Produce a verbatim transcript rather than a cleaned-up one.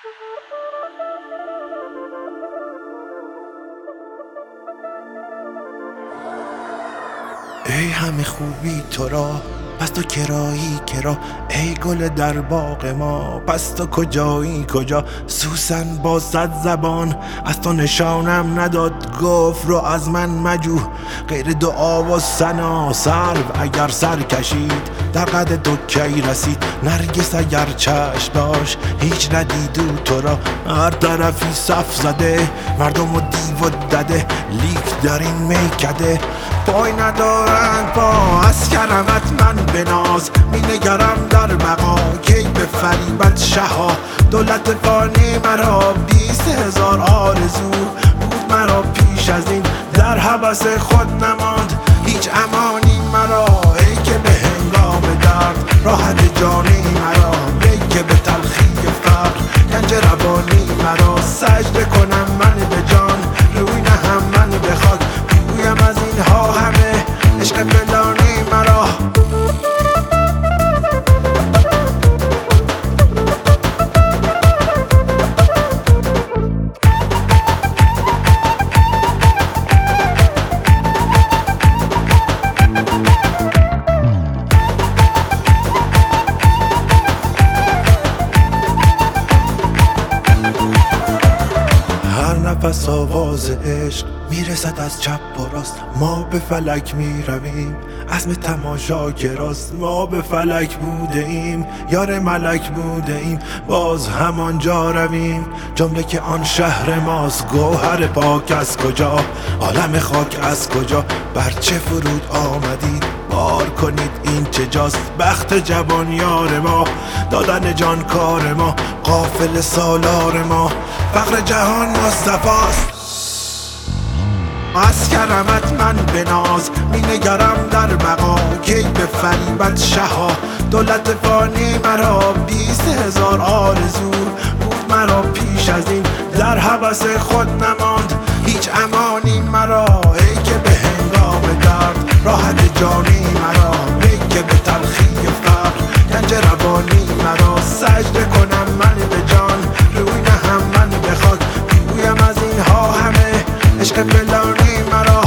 ای همه خوبی تو را پس تو کرایی کرا، ای گل در باغ ما پس تو کجایی کجا. سوسن با صد زبان از تو نشانم نداد، گفت رو از من مجو غیر دعا و ثنا. سرو اگر سر کشید در قد تو کی رسید، نرگس اگر چشم داشت هیچ ندیدو تو را. هر طرفی صف زده مردم و دیو و دده، لیک در این میکده پای ندارند پا. از کرمت من بناز می نگرم در بقا، کی به فریبت شها. دولت فانی مرا بیست هزار آرزو بود مرا پیش از این، در هوس خود نماند هیچ امانی مرا. ای که به هنگام درد راحت جانی مرا، ای که به تلخی فقر گنج روانی مرا. سجده کنم من به جان روی نهم من به خاک، گویم از اینها همه عشق فلانی مرا. نفس آواز عشق میرسد از چپ و راست، ما به فلک میرویم عزم تماشا گراست. ما به فلک بوده ایم یار ملک بوده ایم، باز همانجا رویم جمله که آن شهر ماست. گوهر پاک از کجا عالم خاک از کجا، بر چه فرود آمدید بار کنید این چه جاست. بخت جوان یار ما دادن جان کار ما، قافل سالار ما فقر جهان مصطفاست. از کرمت من بناز می نگرم در بقا، کی به فریبت شها. دولت فانی مرا بیست هزار آرزو بود مرا پیش از این، در هوس خود نماند هیچ امانی مرا. ای که به هنگام درد راحت جانی مرا، ای که به تلخی فقر گنج روانی مرا. سجده کنم من به جان روی نهم من به خاک، گویم از اینها همه عشق فلانی مرا.